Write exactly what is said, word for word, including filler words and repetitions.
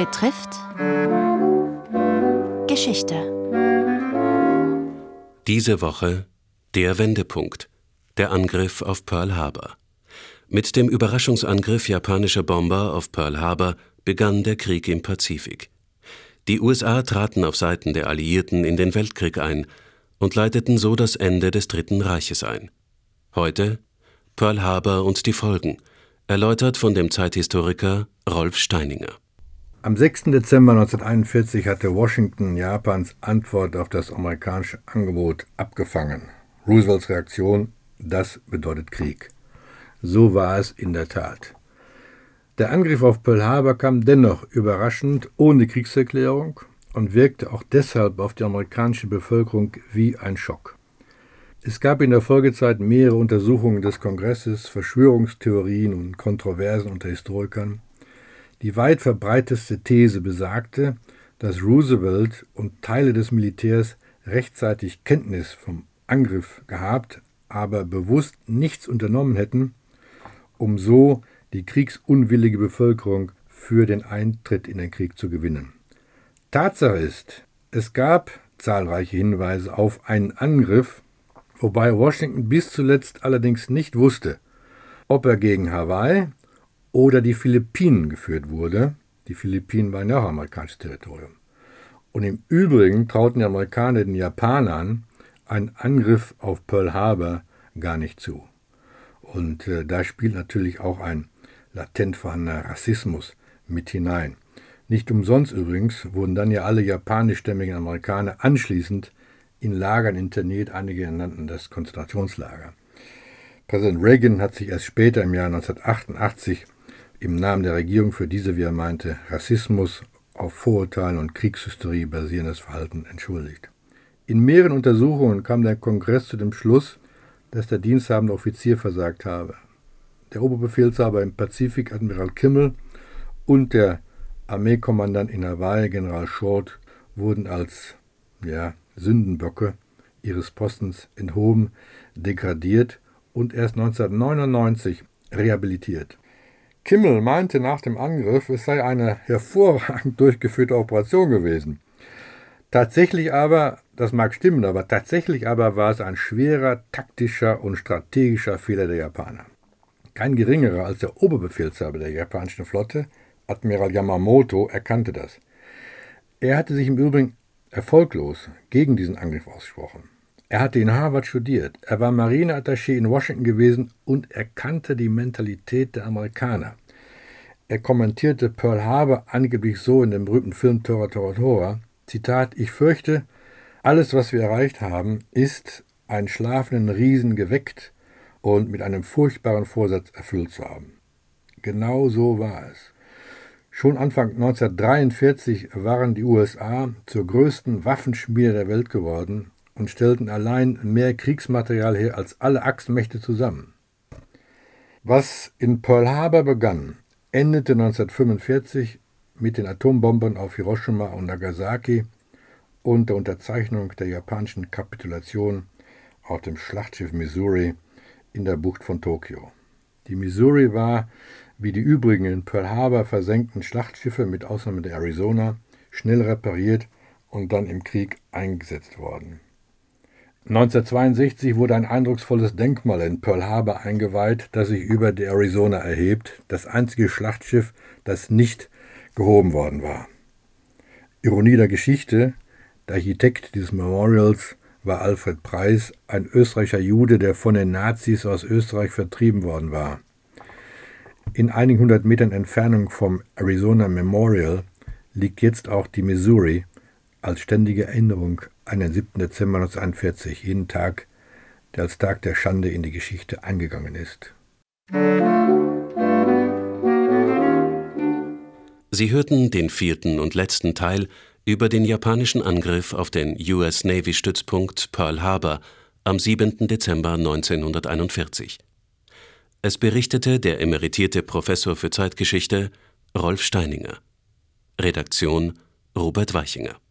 betrifft Geschichte. Diese Woche der Wendepunkt, der Angriff auf Pearl Harbor. Mit dem Überraschungsangriff japanischer Bomber auf Pearl Harbor begann der Krieg im Pazifik. Die U S A traten auf Seiten der Alliierten in den Weltkrieg ein und leiteten so das Ende des Dritten Reiches ein. Heute Pearl Harbor und die Folgen, erläutert von dem Zeithistoriker Rolf Steininger. Am sechsten Dezember neunzehnhunderteinundvierzig hatte Washington Japans Antwort auf das amerikanische Angebot abgefangen. Roosevelts Reaktion: Das bedeutet Krieg. So war es in der Tat. Der Angriff auf Pearl Harbor kam dennoch überraschend ohne Kriegserklärung und wirkte auch deshalb auf die amerikanische Bevölkerung wie ein Schock. Es gab in der Folgezeit mehrere Untersuchungen des Kongresses, Verschwörungstheorien und Kontroversen unter Historikern. Die weit verbreiteste These besagte, dass Roosevelt und Teile des Militärs rechtzeitig Kenntnis vom Angriff gehabt, aber bewusst nichts unternommen hätten, um so die kriegsunwillige Bevölkerung für den Eintritt in den Krieg zu gewinnen. Tatsache ist, es gab zahlreiche Hinweise auf einen Angriff, wobei Washington bis zuletzt allerdings nicht wusste, ob er gegen Hawaii oder die Philippinen geführt wurde. Die Philippinen waren ja auch amerikanisches Territorium. Und im Übrigen trauten die Amerikaner den Japanern einen Angriff auf Pearl Harbor gar nicht zu. Und äh, da spielt natürlich auch ein latent vorhandener Rassismus mit hinein. Nicht umsonst übrigens wurden dann ja alle japanischstämmigen Amerikaner anschließend in Lagern interniert, einige nannten das Konzentrationslager. Präsident Reagan hat sich erst später im Jahr neunzehnhundertachtundachtzig im Namen der Regierung für diese, wie er meinte, Rassismus auf Vorurteilen und Kriegshysterie basierendes Verhalten entschuldigt. In mehreren Untersuchungen kam der Kongress zu dem Schluss, dass der diensthabende Offizier versagt habe. Der Oberbefehlshaber im Pazifik, Admiral Kimmel, und der Armeekommandant in Hawaii, General Short, wurden als ja, Sündenböcke ihres Postens enthoben, degradiert und erst neunzehnhundertneunundneunzig rehabilitiert. Kimmel meinte nach dem Angriff, es sei eine hervorragend durchgeführte Operation gewesen. Tatsächlich aber, das mag stimmen, aber tatsächlich aber war es ein schwerer taktischer und strategischer Fehler der Japaner. Kein geringerer als der Oberbefehlshaber der japanischen Flotte, Admiral Yamamoto, erkannte das. Er hatte sich im Übrigen erfolglos gegen diesen Angriff ausgesprochen. Er hatte in Harvard studiert, er war Marineattaché in Washington gewesen und er kannte die Mentalität der Amerikaner. Er kommentierte Pearl Harbor angeblich so in dem berühmten Film Tora Tora Tora, Zitat: Ich fürchte, alles, was wir erreicht haben, ist, einen schlafenden Riesen geweckt und mit einem furchtbaren Vorsatz erfüllt zu haben. Genau so war es. Schon Anfang neunzehnhundertdreiundvierzig waren die U S A zur größten Waffenschmiede der Welt geworden und stellten allein mehr Kriegsmaterial her als alle Achsenmächte zusammen. Was in Pearl Harbor begann, endete neunzehnhundertfünfundvierzig mit den Atombombern auf Hiroshima und Nagasaki und der Unterzeichnung der japanischen Kapitulation auf dem Schlachtschiff Missouri in der Bucht von Tokio. Die Missouri war, wie die übrigen in Pearl Harbor versenkten Schlachtschiffe mit Ausnahme der Arizona, schnell repariert und dann im Krieg eingesetzt worden. neunzehnhundertzweiundsechzig wurde ein eindrucksvolles Denkmal in Pearl Harbor eingeweiht, das sich über der Arizona erhebt, das einzige Schlachtschiff, das nicht gehoben worden war. Ironie der Geschichte: Der Architekt dieses Memorials war Alfred Preis, ein österreichischer Jude, der von den Nazis aus Österreich vertrieben worden war. In einigen hundert Metern Entfernung vom Arizona Memorial liegt jetzt auch die Missouri als ständige Erinnerung an den siebten Dezember neunzehnhunderteinundvierzig, jeden Tag, der als Tag der Schande in die Geschichte eingegangen ist. Sie hörten den vierten und letzten Teil über den japanischen Angriff auf den U S Navy-Stützpunkt Pearl Harbor am siebenten Dezember neunzehnhunderteinundvierzig. Es berichtete der emeritierte Professor für Zeitgeschichte Rolf Steininger. Redaktion Robert Weichinger.